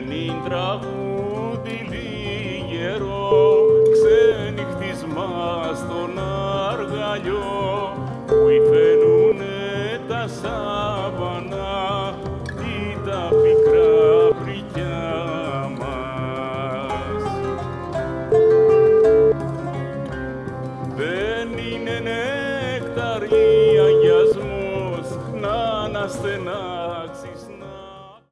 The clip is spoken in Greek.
νυν τραγούδι λιγερό, ξενυχτισμά στον αργαλιό, που υφαίνουνε τα σάβανα ή τα πικρά πρικιά μας. Δεν είναι νεκταρία αγιασμός να αναστενά